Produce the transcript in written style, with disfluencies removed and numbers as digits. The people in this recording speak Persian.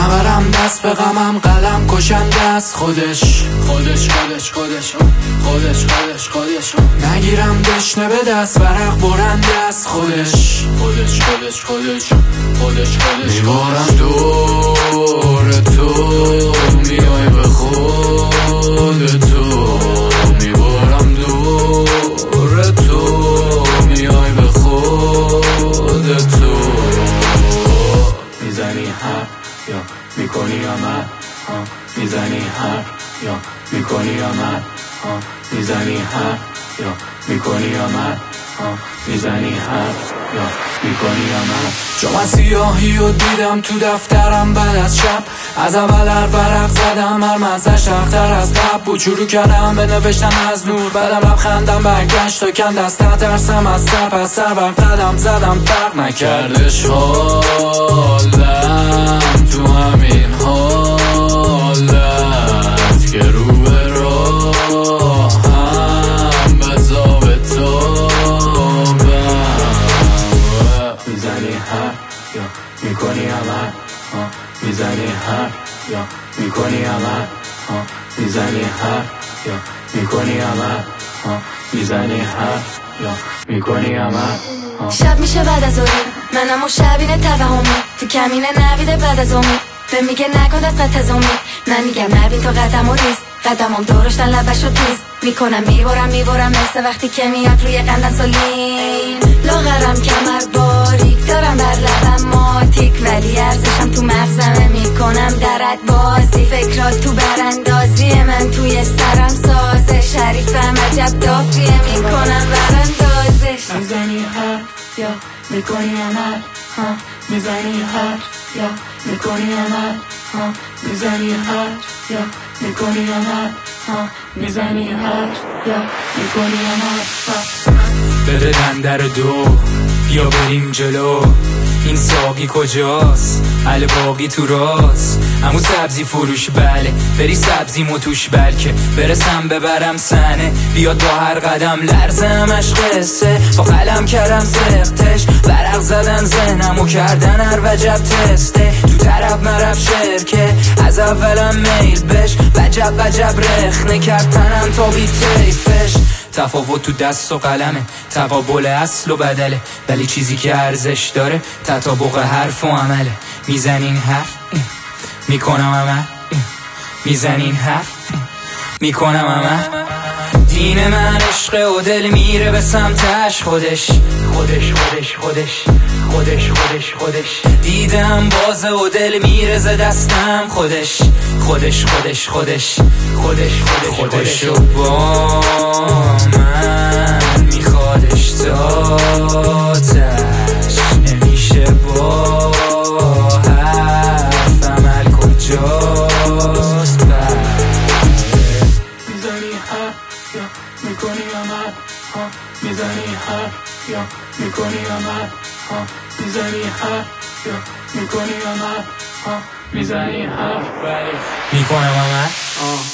نبرم دست به غمم، قلم کشنده است خودش خودش خودش خودش خودش خودش خودش نگیرم دشنه به دست، ورق برنده است خودش خودش خودش خودش خودش خودش میبارم دور تو، میای به خود تو، میبارم دور تو، میای به خود تو. میزنی حرف یا میکنی عمل، میزنی حرف یا میکنی عمل، میزنی حرف یا میکنی عمل، میزنی حرف یا میکنی عمل. چون من سیاهی رو دیدم تو دفترم بعد از شب، از اول هر ورق زدم، هر مزش اختر از قبل بود. شروع کردم به نوشتن از نور، بعدم لبخندم برگشت تا کم دست ترسم از سر، پس سر بر قدم زدم فرق نکردش حالم تو همین حالت که رو به راهم به ضابطابم. میزنی حرف یا میکنی عمل، میزنی حرف یا میکنی عمل، میزنی حرف یا میکنی عمل، میزنی حرف یا میکنی عمل. شب میشه بعد از اوری، منم و شبینه توهمی، تو کمینه نویده بعد از امید، به میگه نکن دستت از امید، من میگم نبین تو قدم و ریز، قدمم دورشتن لبش و تیز میکنم، میبرم مثل وقتی که میاد روی قندن سولین. لاغرم کمر باریک دارم بر لبم ماتیک، ولی ارزشم تو مغزمه، میکنم درد بازی، فکرات تو براندازی من توی سرم سازه، شریفم عجب دافیه، میکنم براندازش. میزنی حرف یا میکنی عمل، میزنی حرف یا میکنی عمل، میزنی حرف یا میکنی عمل، میزنی حرف یا میکنی عمل. بده در دو، بیا بریم جلو، این ساقی کجاست؟ الباقی تو راست، همون سبزی فروش بله، بری سبزی متوش بلکه برسم ببرم سنه، بیاد با هر قدم لرزمش قصه، با قلم کردم سختش، ورق زدن ذهنمو کردن هر وجب تسته، تو طرف مرف شرکه از اولم میل بش، وجب رخنه کرد تنم تا بی تیفش. تفاوت تو دست و قلمه، تقابل اصل و بدله، ولی چیزی که ارزش داره تطابق حرف و عمله. میزنین حرف میکنم عمل، میزنین حرف میکنم عمل. دین من عشق و دل میره به سمتش خودش خودش خودش خودش خودش خودش خودش، دیدم بازه و دل میره ز دستم خودش خودش خودش خودش خودش خودش و با من میخوادش تاتش، نمیشه با حرف عمل کجاست بره. میزنی حرف یا میکنی عمل، میزنی حرف یا میکنی عمل، میزنی حرف یا میکنی عمل، میزنی حرف میکنم عمل.